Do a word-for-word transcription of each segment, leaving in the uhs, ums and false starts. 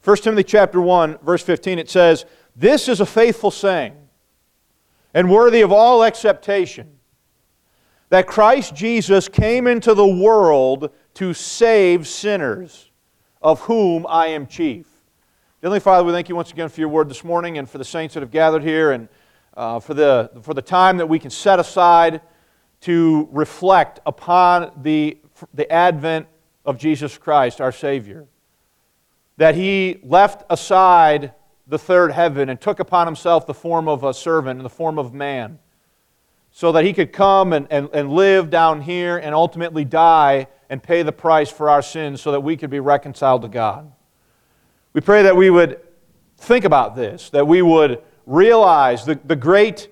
First Timothy chapter one, verse fifteen, it says, "This is a faithful saying, and worthy of all acceptation, that Christ Jesus came into the world to save sinners, of whom I am chief." Heavenly Father, we thank you once again for your word this morning and for the saints that have gathered here and uh, for the for the time that we can set aside to reflect upon the, the advent of Jesus Christ, our Savior. That He left aside the third heaven and took upon Himself the form of a servant and the form of man, so that He could come and, and, and live down here and ultimately die and pay the price for our sins so that we could be reconciled to God. We pray that we would think about this, that we would realize the, the great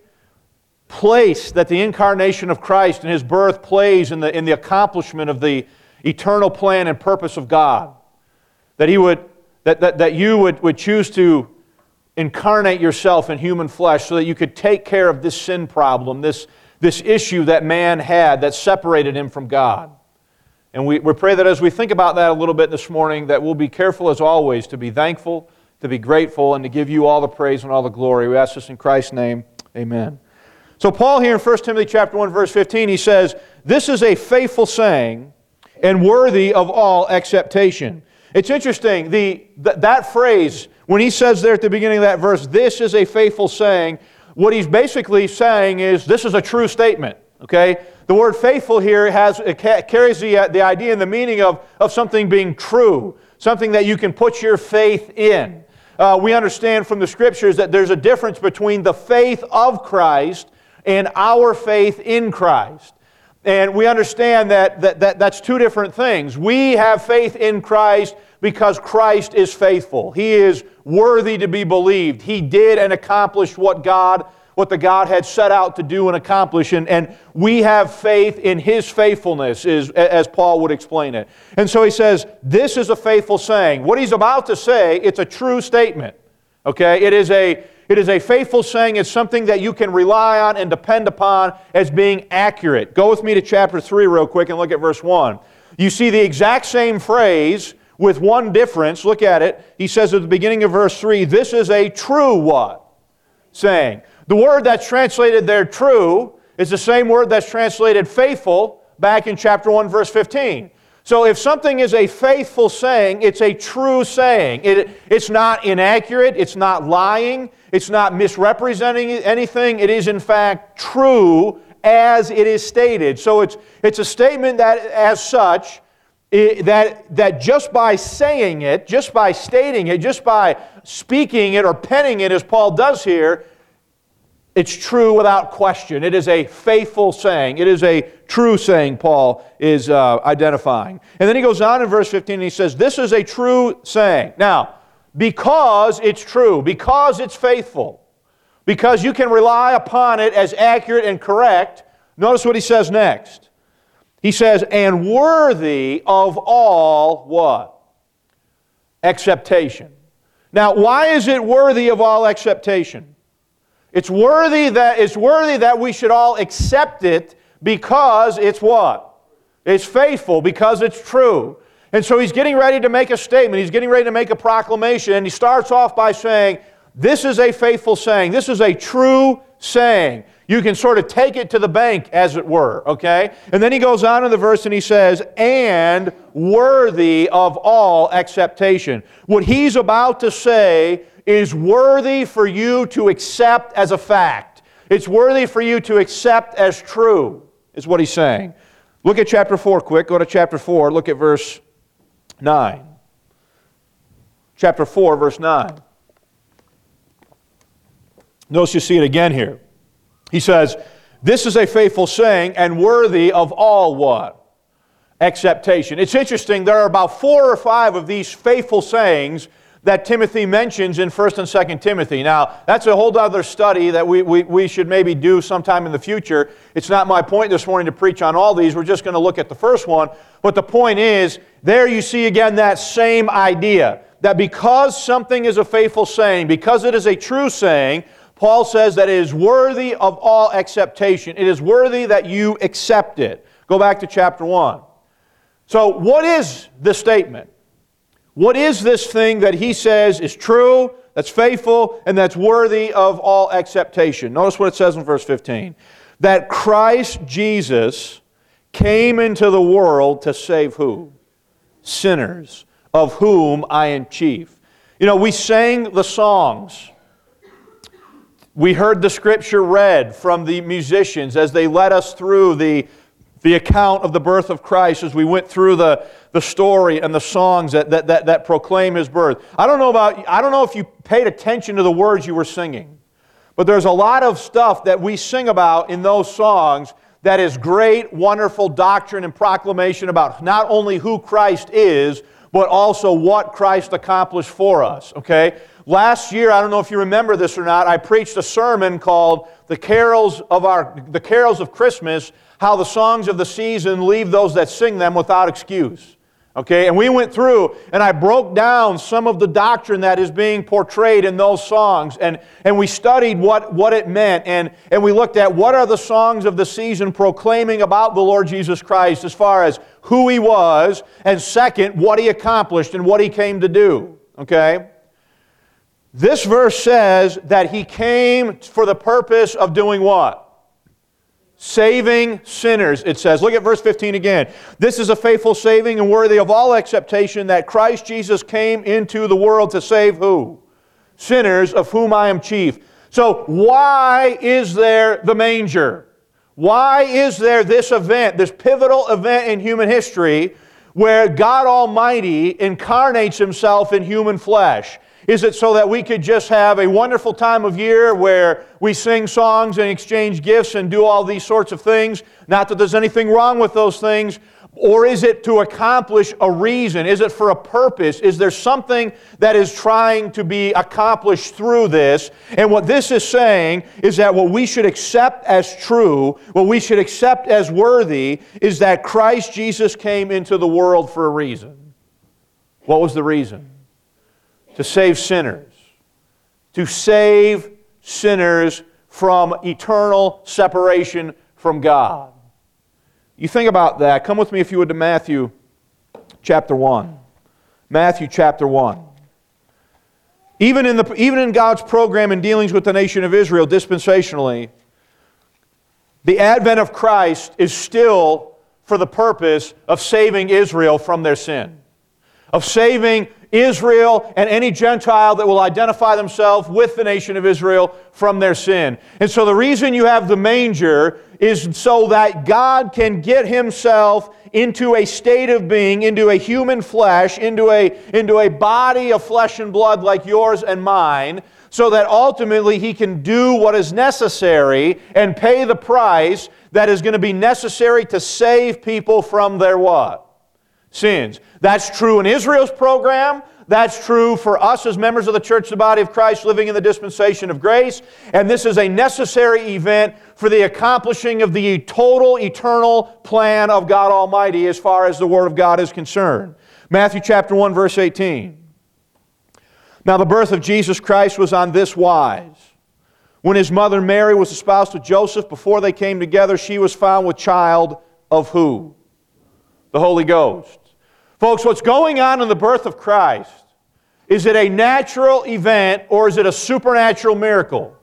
place that the incarnation of Christ and His birth plays in the, in the accomplishment of the eternal plan and purpose of God. That He would, that, that, that you would, would choose to incarnate yourself in human flesh so that you could take care of this sin problem, this, this issue that man had that separated him from God. And we, we pray that as we think about that a little bit this morning, that we'll be careful as always to be thankful, to be grateful, and to give you all the praise and all the glory. We ask this in Christ's name. Amen. So Paul here in First Timothy chapter one, verse fifteen, he says, "This is a faithful saying and worthy of all acceptation." It's interesting, the, th- that phrase, when he says there at the beginning of that verse, "This is a faithful saying," what he's basically saying is, this is a true statement. Okay? The word faithful here has it ca- carries the, uh, the idea and the meaning of, of something being true, something that you can put your faith in. Uh, we understand from the Scriptures that there's a difference between the faith of Christ and our faith in Christ. And we understand that, that, that that's two different things. We have faith in Christ because Christ is faithful. He is worthy to be believed. He did and accomplished what God what the God had set out to do and accomplish, and, and we have faith in His faithfulness, is, as Paul would explain it. And so he says, this is a faithful saying. What he's about to say, it's a true statement. Okay? It is a, it is a faithful saying. It's something that you can rely on and depend upon as being accurate. Go with me to chapter three real quick and look at verse one. You see the exact same phrase with one difference. Look at it. He says at the beginning of verse three, "This is a true" what? Saying. The word that's translated there, "true," is the same word that's translated "faithful" back in chapter one, verse fifteen. So if something is a faithful saying, it's a true saying. It, it's not inaccurate, it's not lying, it's not misrepresenting anything. It is in fact true as it is stated. So it's, it's a statement that as such, it, that, that just by saying it, just by stating it, just by speaking it or penning it as Paul does here, it's true without question. It is a faithful saying. It is a true saying, Paul is uh, identifying. And then he goes on in verse fifteen and he says, "This is a true saying." Now, because it's true, because it's faithful, because you can rely upon it as accurate and correct, notice what he says next. He says, "and worthy of all" what? Acceptation. Now, why is it worthy of all acceptation? It's worthy that it's worthy that we should all accept it because it's what? It's faithful, because it's true. And so he's getting ready to make a statement. He's getting ready to make a proclamation. And he starts off by saying, this is a faithful saying. This is a true saying. You can sort of take it to the bank, as it were, okay? And then he goes on in the verse and he says, "and worthy of all acceptation." What he's about to say is worthy for you to accept as a fact. It's worthy for you to accept as true, is what he's saying. Look at chapter four quick. Go to chapter four. Look at verse nine. Chapter four, verse nine. Notice you see it again here. He says, "This is a faithful saying and worthy of all" what? Acceptation. It's interesting, there are about four or five of these faithful sayings that Timothy mentions in First and Second Timothy. Now, that's a whole other study that we, we, we should maybe do sometime in the future. It's not my point this morning to preach on all these. We're just going to look at the first one. But the point is, there you see again that same idea, that because something is a faithful saying, because it is a true saying, Paul says that it is worthy of all acceptation. It is worthy that you accept it. Go back to chapter one. So what is the statement? What is this thing that he says is true, that's faithful, and that's worthy of all acceptation? Notice what it says in verse fifteen. That Christ Jesus came into the world to save who? Sinners, of whom I am chief. You know, we sang the songs. We heard the Scripture read from the musicians as they led us through the, the account of the birth of Christ, as we went through the, the story and the songs that, that, that, that proclaim His birth. I don't know about, I don't know if you paid attention to the words you were singing, but there's a lot of stuff that we sing about in those songs that is great, wonderful doctrine and proclamation about not only who Christ is, but also what Christ accomplished for us, okay? Last year, I don't know if you remember this or not, I preached a sermon called The Carols of Our The Carols of Christmas, how the songs of the season leave those that sing them without excuse. Okay, and we went through and I broke down some of the doctrine that is being portrayed in those songs, and, and we studied what, what it meant, and, and we looked at what are the songs of the season proclaiming about the Lord Jesus Christ as far as who He was, and second, what He accomplished and what He came to do. Okay? This verse says that He came for the purpose of doing what? Saving sinners, it says. Look at verse fifteen again. This is a faithful saving and worthy of all acceptation, that Christ Jesus came into the world to save who? Sinners, of whom I am chief. So why is there the manger? Why is there this event, this pivotal event in human history, where God Almighty incarnates Himself in human flesh? Is it so that we could just have a wonderful time of year where we sing songs and exchange gifts and do all these sorts of things? Not that there's anything wrong with those things. Or is it to accomplish a reason? Is it for a purpose? Is there something that is trying to be accomplished through this? And what this is saying is that what we should accept as true, what we should accept as worthy, is that Christ Jesus came into the world for a reason. What was the reason? To save sinners. To save sinners from eternal separation from God. You think about that. Come with me, if you would, to Matthew chapter one. Matthew chapter one. Even in, the, even in God's program in dealings with the nation of Israel dispensationally, the advent of Christ is still for the purpose of saving Israel from their sin. Of saving Israel and any Gentile that will identify themselves with the nation of Israel from their sin. And so the reason you have the manger is so that God can get Himself into a state of being, into a human flesh, into a, into a body of flesh and blood like yours and mine, so that ultimately He can do what is necessary and pay the price that is going to be necessary to save people from their what? Sins. That's true in Israel's program. That's true for us as members of the Church, the body of Christ, living in the dispensation of grace. And this is a necessary event for the accomplishing of the total, eternal plan of God Almighty as far as the Word of God is concerned. Matthew chapter one, verse eighteen. Now the birth of Jesus Christ was on this wise. When His mother Mary was espoused to Joseph, before they came together, she was found with child of who? The Holy Ghost. Folks, what's going on in the birth of Christ, is it a natural event or is it a supernatural miracle?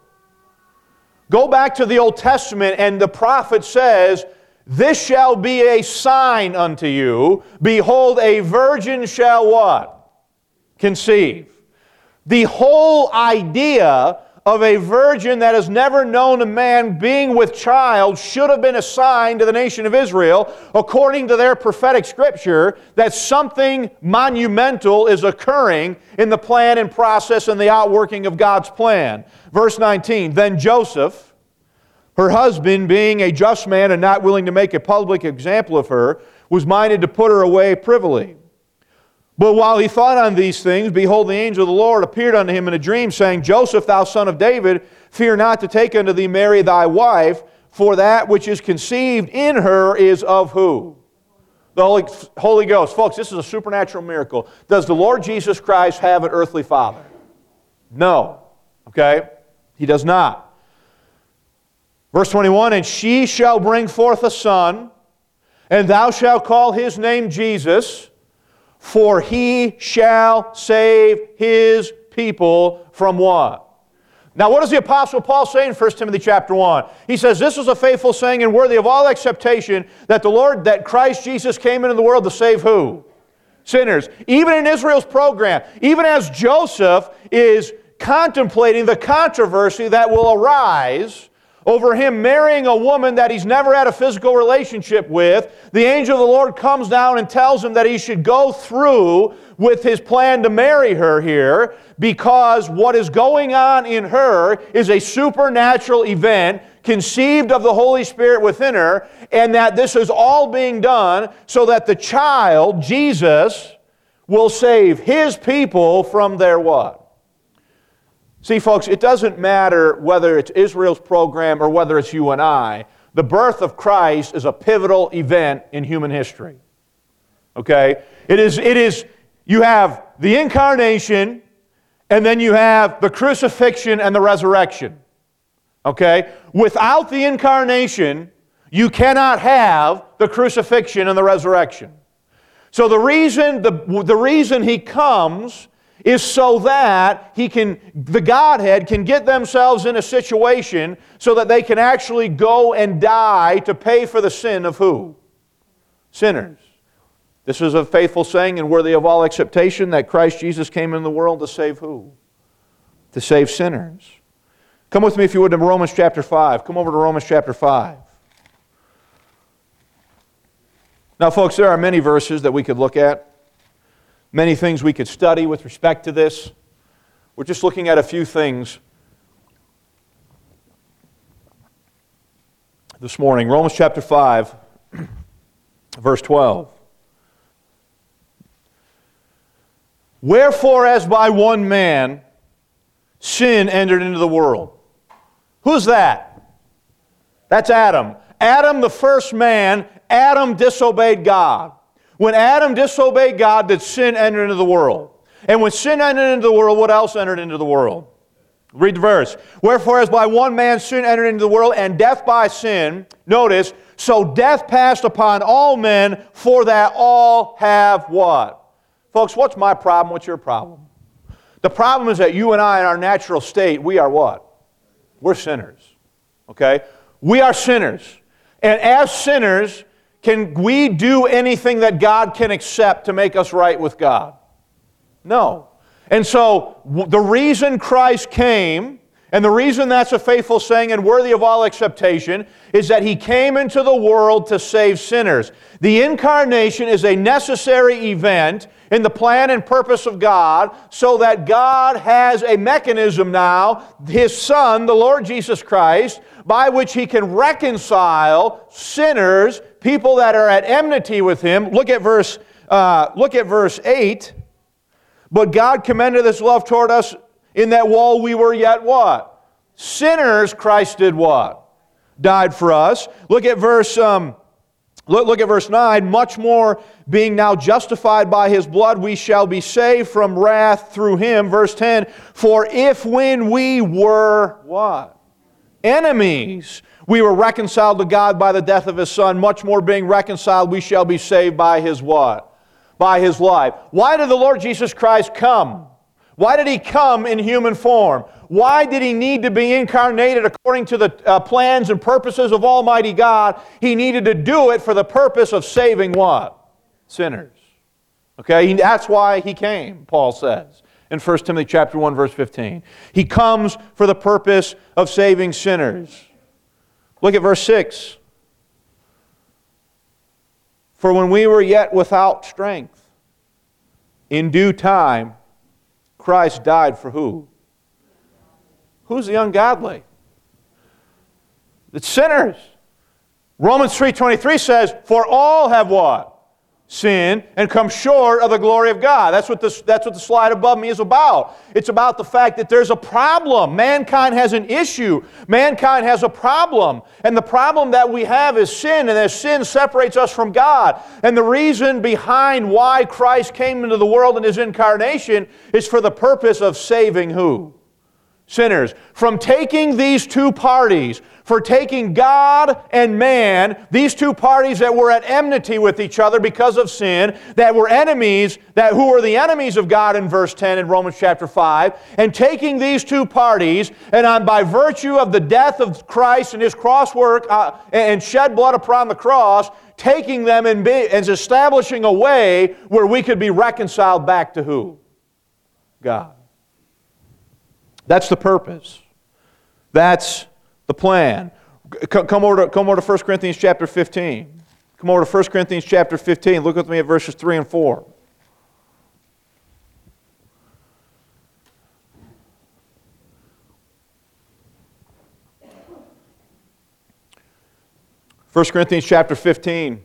Go back to the Old Testament and the prophet says, "This shall be a sign unto you. Behold, a virgin shall" what? Conceive. The whole idea of a virgin that has never known a man being with child should have been a sign to the nation of Israel, according to their prophetic scripture, that something monumental is occurring in the plan and process and the outworking of God's plan. Verse nineteen, "Then Joseph, her husband, being a just man and not willing to make a public example of her, was minded to put her away privily. But while he thought on these things, behold, the angel of the Lord appeared unto him in a dream, saying, Joseph, thou son of David, fear not to take unto thee Mary thy wife, for that which is conceived in her is of" who? The Holy, Holy Ghost. Folks, this is a supernatural miracle. Does the Lord Jesus Christ have an earthly father? No. Okay? He does not. Verse twenty-one, "And she shall bring forth a son, and thou shalt call his name Jesus, For he shall save his people from what? Now, what does the Apostle Paul say in First Timothy chapter one? He says, this is a faithful saying and worthy of all acceptation, that the Lord, that Christ Jesus came into the world to save who? Sinners. Even in Israel's program, even as Joseph is contemplating the controversy that will arise over him marrying a woman that he's never had a physical relationship with, the angel of the Lord comes down and tells him that he should go through with his plan to marry her here, because what is going on in her is a supernatural event conceived of the Holy Spirit within her, and that this is all being done so that the child, Jesus, will save his people from their what? See, folks, it doesn't matter whether it's Israel's program or whether it's you and I. The birth of Christ is a pivotal event in human history. Okay? It is, it is, you have the incarnation, and then you have the crucifixion and the resurrection. Okay? Without the incarnation, you cannot have the crucifixion and the resurrection. So the reason, the, the reason He comes is so that he can, the Godhead can get themselves in a situation so that they can actually go and die to pay for the sin of who? Sinners. This is a faithful saying and worthy of all acceptation, that Christ Jesus came into the world to save who? To save sinners. Come with me, if you would, to Romans chapter five. Come over to Romans chapter five. Now, folks, there are many verses that we could look at. Many things we could study with respect to this. We're just looking at a few things this morning. Romans chapter five, verse twelve. Wherefore, as by one man sin entered into the world. Who's that? That's Adam. Adam, the first man, Adam disobeyed God. When Adam disobeyed God, did sin enter into the world? And when sin entered into the world, what else entered into the world? Read the verse. Wherefore, as by one man sin entered into the world, and death by sin, notice, so death passed upon all men, for that all have what? Folks, what's my problem? What's your problem? The problem is that you and I, in our natural state, we are what? We're sinners. Okay? We are sinners. And as sinners, can we do anything that God can accept to make us right with God? No. And so, the reason Christ came, and the reason that's a faithful saying and worthy of all acceptation, is that He came into the world to save sinners. The incarnation is a necessary event in the plan and purpose of God, so that God has a mechanism now, His Son, the Lord Jesus Christ, by which He can reconcile sinners, people that are at enmity with Him. Look at verse, uh, look at verse eight. But God commended His love toward us, in that while we were yet what? Sinners, Christ did what? Died for us. Look at verse, um, look, look at verse nine. Much more, being now justified by His blood, we shall be saved from wrath through Him. Verse ten. For if when we were what? Enemies, we were reconciled to God by the death of His Son, much more being reconciled, we shall be saved by His what? By His life. Why did the Lord Jesus Christ come? Why did He come in human form? Why did He need to be incarnated according to the uh, plans and purposes of Almighty God? He needed to do it for the purpose of saving what? Sinners. Okay, that's why He came, Paul says in First Timothy chapter one, verse fifteen. He comes for the purpose of saving sinners. Look at verse six. For when we were yet without strength, in due time, Christ died for who? Who's the ungodly? It's sinners. Romans three twenty-three says, for all have what? Sinned and come short of the glory of God. That's what, this, that's what the slide above me is about. It's about the fact that there's a problem. Mankind has an issue. Mankind has a problem. And the problem that we have is sin, and as sin separates us from God. And the reason behind why Christ came into the world in His incarnation is for the purpose of saving who? sinners. From taking these two parties, for taking God and man, these two parties that were at enmity with each other because of sin, that were enemies, that who were the enemies of God in verse ten in Romans chapter five, and taking these two parties, and on by virtue of the death of Christ and His cross work uh, and shed blood upon the cross, taking them and, be, and establishing a way where we could be reconciled back to who? God. That's the purpose. That's the plan. Come over to, come over to First Corinthians chapter fifteen. Come over to First Corinthians chapter fifteen. Look with me at verses three and four. First Corinthians chapter fifteen,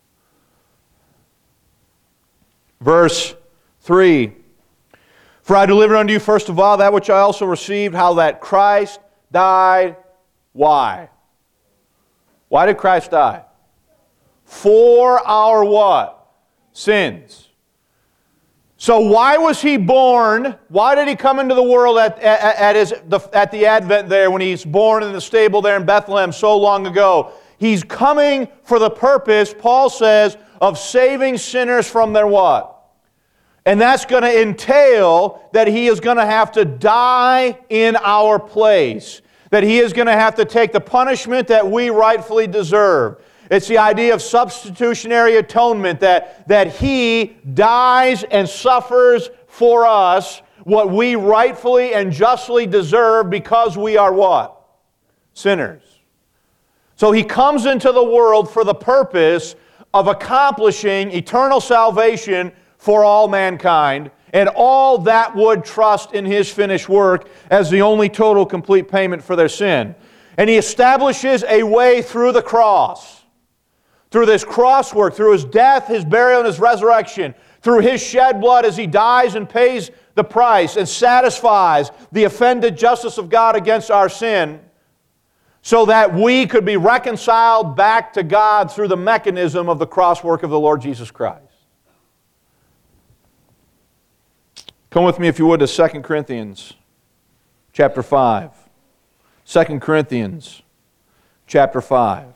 verse three. For I delivered unto you first of all that which I also received, how that Christ died. Why? Why did Christ die? For our what? Sins. So why was He born? Why did He come into the world at, at, at, his, the, at the Advent there when He's born in the stable there in Bethlehem so long ago? He's coming for the purpose, Paul says, of saving sinners from their what? And that's going to entail that He is going to have to die in our place. That He is going to have to take the punishment that we rightfully deserve. It's the idea of substitutionary atonement, that, that He dies and suffers for us what we rightfully and justly deserve because we are what? Sinners. So He comes into the world for the purpose of accomplishing eternal salvation for all mankind, and all that would trust in His finished work as the only total complete payment for their sin. And He establishes a way through the cross, through this cross work, through His death, His burial, and His resurrection, through His shed blood as He dies and pays the price and satisfies the offended justice of God against our sin, so that we could be reconciled back to God through the mechanism of the cross work of the Lord Jesus Christ. Come with me, if you would, to Second Corinthians chapter five. Second Corinthians chapter five.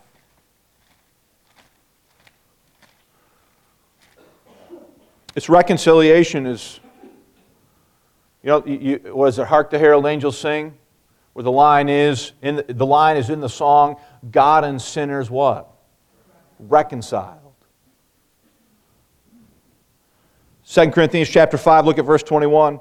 This reconciliation is, you know, you, was it Hark the Herald Angels Sing? Where the line is, in the, the line is in the song, God and sinners what? Reconciled. Second Corinthians chapter five, look at verse twenty-one.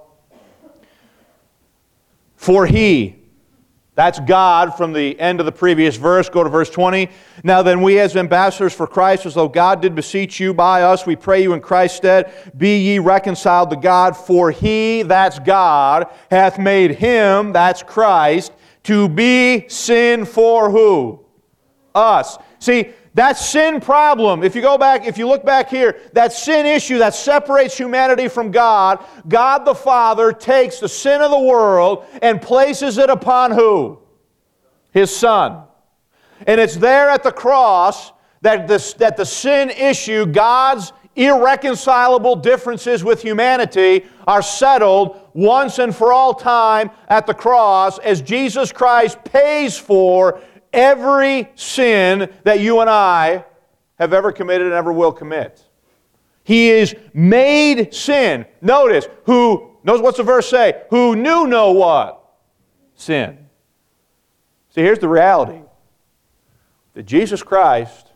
For He, that's God from the end of the previous verse, go to verse twenty. Now then we as ambassadors for Christ, as though God did beseech you by us, we pray you in Christ's stead, be ye reconciled to God, for He, that's God, hath made Him, that's Christ, to be sin for who? Us. See, that sin problem, if you go back, if you look back here, that sin issue that separates humanity from God, God the Father takes the sin of the world and places it upon who? His Son. And it's there at the cross that, this, that the sin issue, God's irreconcilable differences with humanity, are settled once and for all time at the cross as Jesus Christ pays for every sin that you and I have ever committed and ever will commit. He is made sin. Notice, who, notice what's the verse say? Who knew no what? Sin. See, here's the reality. That Jesus Christ,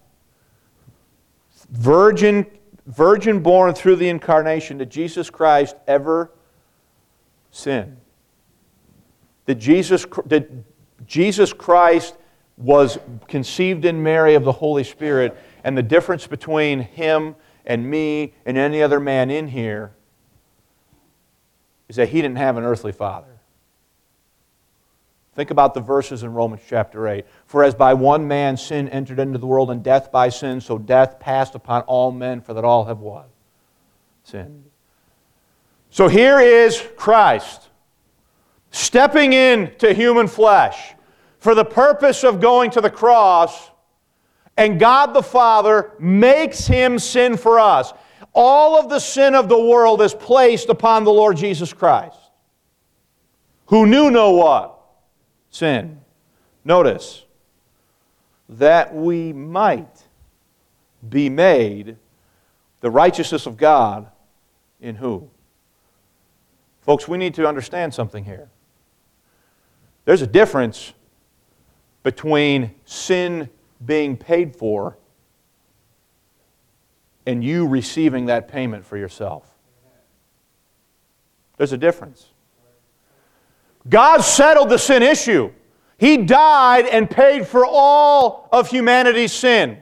virgin, virgin born through the incarnation, did Jesus Christ ever sin? Did Jesus, did Jesus Christ was conceived in Mary of the Holy Spirit, and the difference between Him and me and any other man in here is that He didn't have an earthly father. Think about the verses in Romans chapter eight. For as by one man sin entered into the world, and death by sin, so death passed upon all men, for that all have what? Sinned. So here is Christ stepping into human flesh for the purpose of going to the cross, and God the Father makes Him sin for us. All of the sin of the world is placed upon the Lord Jesus Christ. who knew no what? Sin. Notice, that we might be made the righteousness of God in who? Folks, we need to understand something here. There's a difference between sin being paid for and you receiving that payment for yourself. There's a difference. God settled the sin issue. He died and paid for all of humanity's sin.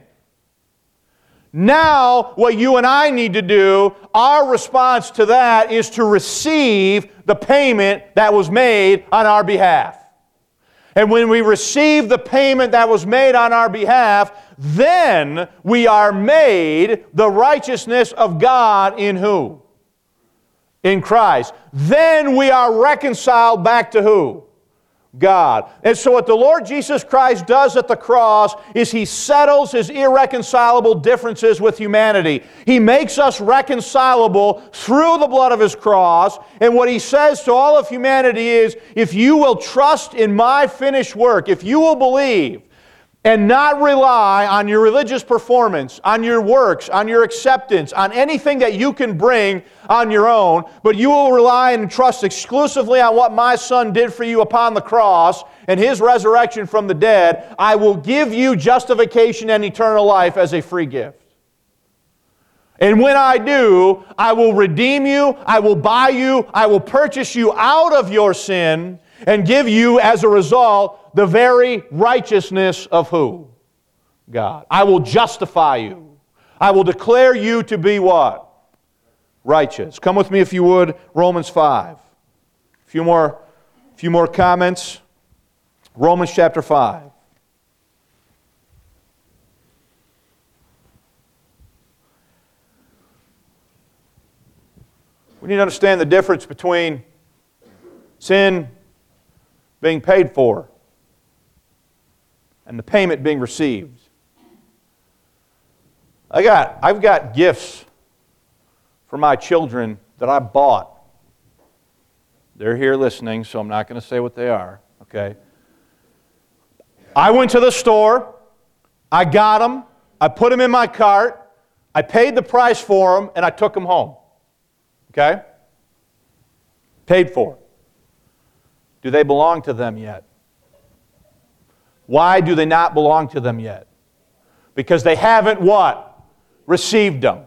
Now, what you and I need to do, our response to that is to receive the payment that was made on our behalf. And when we receive the payment that was made on our behalf, then we are made the righteousness of God in who? In Christ. Then we are reconciled back to who? God. And so what the Lord Jesus Christ does at the cross is He settles His irreconcilable differences with humanity. He makes us reconcilable through the blood of His cross. And what He says to all of humanity is, if you will trust in my finished work, if you will believe and not rely on your religious performance, on your works, on your acceptance, on anything that you can bring on your own, but you will rely and trust exclusively on what my Son did for you upon the cross and His resurrection from the dead, I will give you justification and eternal life as a free gift. And when I do, I will redeem you, I will buy you, I will purchase you out of your sin and give you, as a result, the very righteousness of who? God. I will justify you. I will declare you to be what? Righteous. Come with me, if you would, Romans five. A few more, few more comments. Romans chapter five. We need to understand the difference between sin being paid for and the payment being received. I got, I've got gifts for my children that I bought. They're here listening, so I'm not going to say what they are, okay? I went to the store, I got them, I put them in my cart, I paid the price for them, and I took them home. Okay? Paid for. Do they belong to them yet? Why do they not belong to them yet? Because they haven't what? Received them.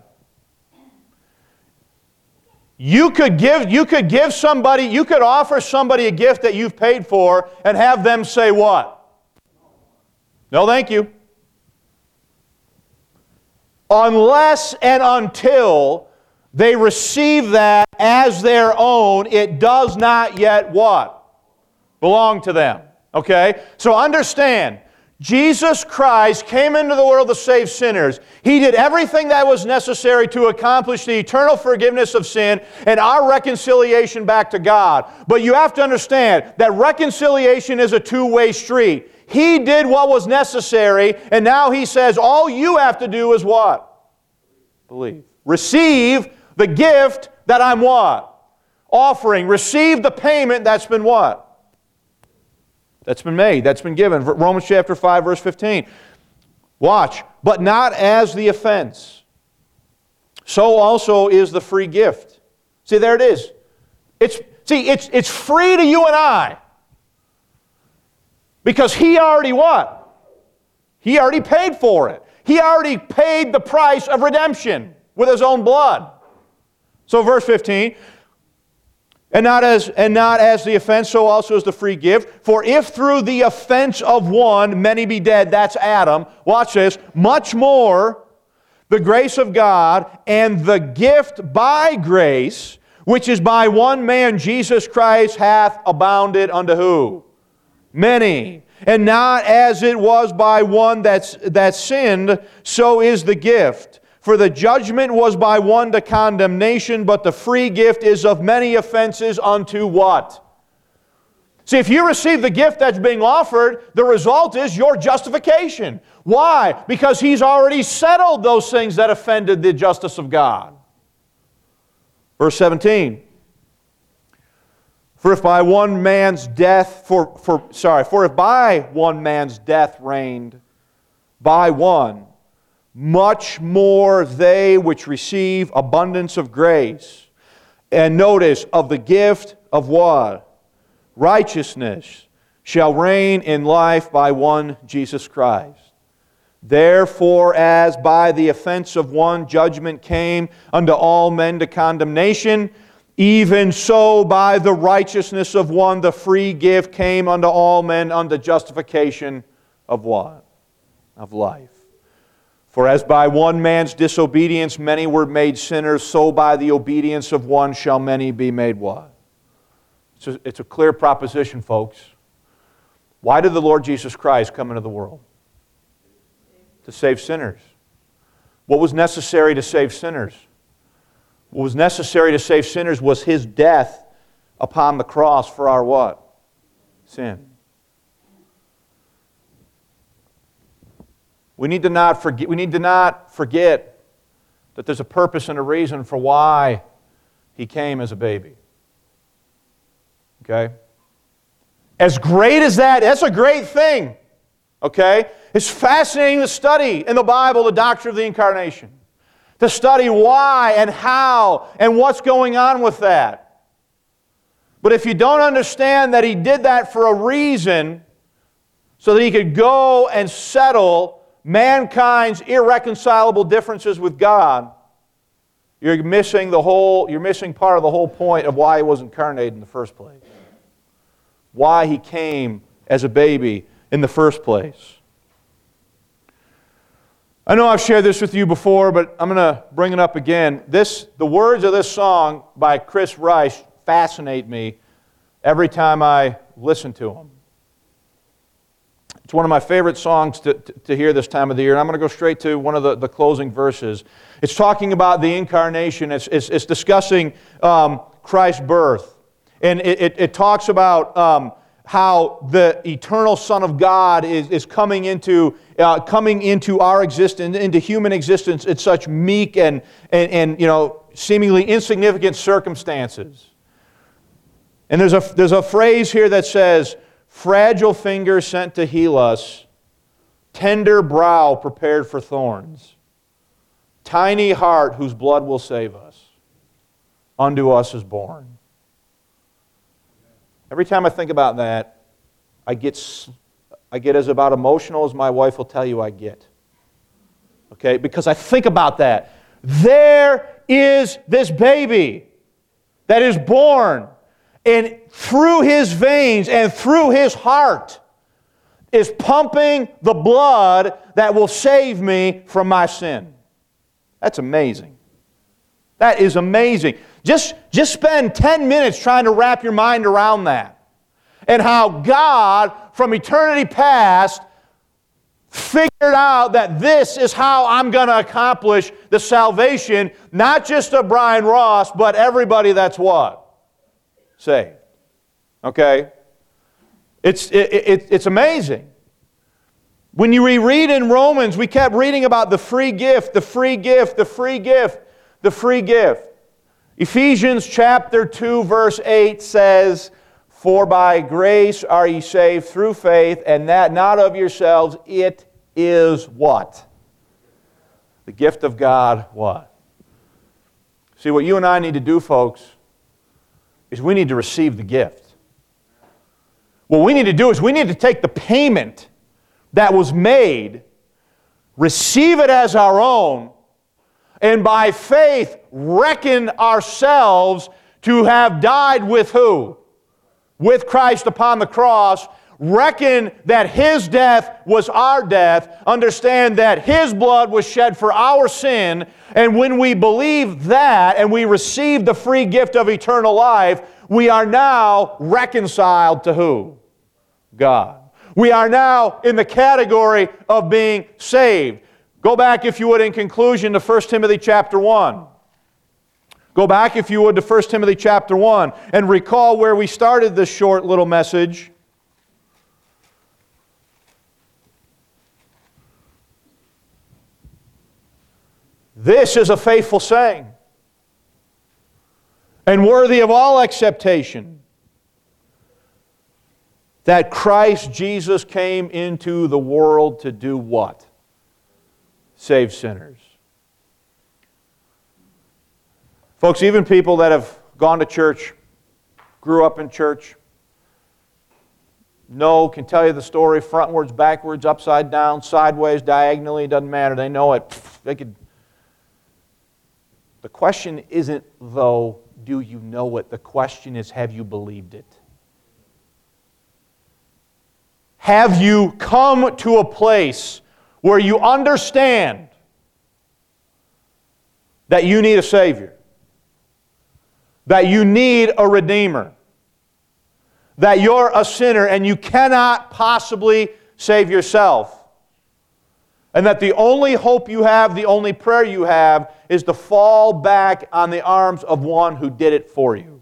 You could give, you could give somebody, you could offer somebody a gift that you've paid for and have them say what? No, thank you. Unless and until they receive that as their own, it does not yet what? Belong to them. Okay? So understand, Jesus Christ came into the world to save sinners. He did everything that was necessary to accomplish the eternal forgiveness of sin and our reconciliation back to God. But you have to understand that reconciliation is a two-way street. He did what was necessary, and now He says all you have to do is what? Believe. Receive the gift that I'm what? Offering. Receive the payment that's been what? That's been made, that's been given. Romans chapter five, verse fifteen. Watch. But not as the offense. So also is the free gift. See, there it is. It's, see, it's, it's free to you and I. Because He already what? He already paid for it. He already paid the price of redemption with His own blood. So verse fifteen. And not as and not as the offense, so also is the free gift. For if through the offense of one many be dead, that's Adam, watch this, much more the grace of God and the gift by grace, which is by one man Jesus Christ, hath abounded unto who? Many. And not as it was by one that's, that sinned, so is the gift. For the judgment was by one to condemnation, but the free gift is of many offenses unto what? See, if you receive the gift that's being offered, the result is your justification. Why? Because He's already settled those things that offended the justice of God. Verse seventeen. For if by one man's death, for, for sorry, for if by one man's death reigned by one, much more they which receive abundance of grace. And notice, of the gift of what? Righteousness shall reign in life by one Jesus Christ. Therefore, as by the offense of one judgment came unto all men to condemnation, even so by the righteousness of one the free gift came unto all men unto justification of what? Of life. For as by one man's disobedience many were made sinners, so by the obedience of one shall many be made what? It's a, it's a clear proposition, folks. Why did the Lord Jesus Christ come into the world? To save sinners. What was necessary to save sinners? What was necessary to save sinners was His death upon the cross for our what? Sin. We need to not forget, we need to not forget that there's a purpose and a reason for why He came as a baby. Okay? As great as that, that's a great thing. Okay? It's fascinating to study in the Bible the doctrine of the Incarnation. To study why and how and what's going on with that. But if you don't understand that He did that for a reason, so that He could go and settle mankind's irreconcilable differences with God, you're missing the whole, you're missing part of the whole point of why He was incarnated in the first place. Why He came as a baby in the first place. I know I've shared this with you before, but I'm going to bring it up again. This, the words of this song by Chris Rice fascinate me every time I listen to them. It's one of my favorite songs to, to, to hear this time of the year, and I'm going to go straight to one of the, the closing verses. It's talking about the Incarnation. It's, it's, it's discussing um, Christ's birth. And it, it, it talks about um, how the eternal Son of God is, is coming into uh, coming into our existence, into human existence in such meek and, and, and you know, seemingly insignificant circumstances. And there's a, there's a phrase here that says, fragile fingers sent to heal us, tender brow prepared for thorns, tiny heart whose blood will save us, unto us is born. Every time I think about that, I get, I get as about emotional as my wife will tell you I get. Okay? Because I think about that. There is this baby that is born, and through His veins and through His heart is pumping the blood that will save me from my sin. That's amazing. That is amazing. Just, just spend ten minutes trying to wrap your mind around that. And how God, from eternity past, figured out that this is how I'm going to accomplish the salvation, not just of Brian Ross, but everybody that's what? Saved. Okay? It's, it, it, it's amazing. When you reread in Romans, we kept reading about the free gift, the free gift, the free gift, the free gift. Ephesians chapter two, verse eight says, for by grace are ye saved through faith, and that not of yourselves, it is what? The gift of God, what? See, what you and I need to do, folks, is we need to receive the gift. What we need to do is we need to take the payment that was made, receive it as our own, and by faith reckon ourselves to have died with who? With Christ upon the cross. Reckon that His death was our death. Understand that His blood was shed for our sin. And when we believe that and we receive the free gift of eternal life, we are now reconciled to who? God. We are now in the category of being saved. Go back, if you would, in conclusion to First Timothy chapter one. Go back, if you would, to First Timothy chapter one and recall where we started this short little message. This is a faithful saying and worthy of all acceptation, that Christ Jesus came into the world to do what? Save sinners. Folks, even people that have gone to church, grew up in church, know, can tell you the story frontwards, backwards, upside down, sideways, diagonally, doesn't matter. They know it. They could. The question isn't, though, do you know it? The question is, have you believed it? Have you come to a place where you understand that you need a Savior? That you need a Redeemer? That you're a sinner and you cannot possibly save yourself? And that the only hope you have, the only prayer you have, is to fall back on the arms of one who did it for you.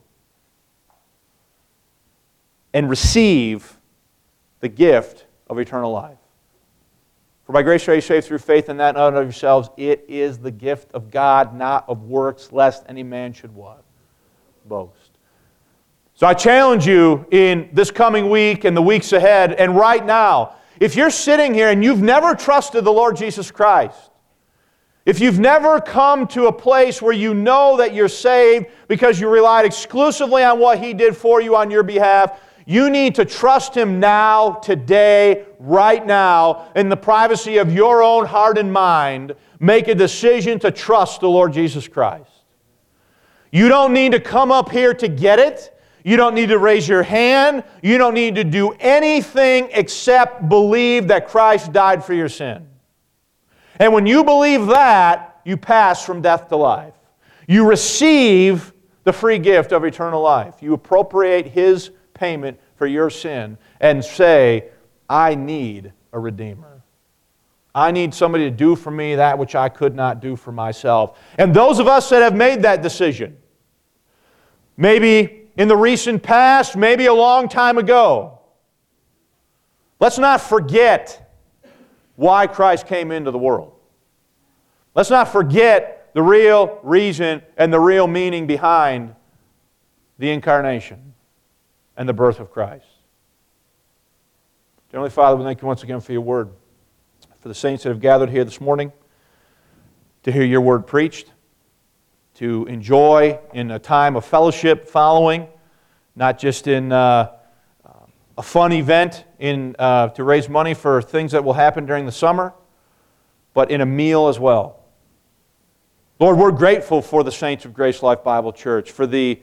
And receive the gift of eternal life. For by grace are you saved through faith, and that not of yourselves. It is the gift of God, not of works, lest any man should what? Boast. So I challenge you in this coming week and the weeks ahead, and right now, if you're sitting here and you've never trusted the Lord Jesus Christ, if you've never come to a place where you know that you're saved because you relied exclusively on what He did for you on your behalf, you need to trust Him now, today, right now, in the privacy of your own heart and mind. Make a decision to trust the Lord Jesus Christ. You don't need to come up here to get it. You don't need to raise your hand. You don't need to do anything except believe that Christ died for your sin. And when you believe that, you pass from death to life. You receive the free gift of eternal life. You appropriate His payment for your sin and say, I need a Redeemer. I need somebody to do for me that which I could not do for myself. And those of us that have made that decision, maybe in the recent past, maybe a long time ago, let's not forget why Christ came into the world. Let's not forget the real reason and the real meaning behind the incarnation and the birth of Christ. Heavenly Father, we thank You once again for Your word, for the saints that have gathered here this morning to hear Your word preached, to enjoy in a time of fellowship following, not just in uh, a fun event in uh, to raise money for things that will happen during the summer, but in a meal as well. Lord, we're grateful for the saints of Grace Life Bible Church, for the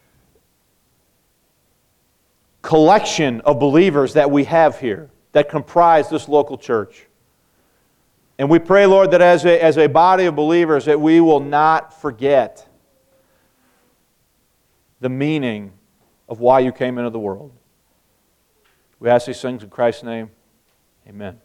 collection of believers that we have here that comprise this local church. And we pray, Lord, that as a, as a body of believers, that we will not forget the meaning of why You came into the world. We ask these things in Christ's name. Amen.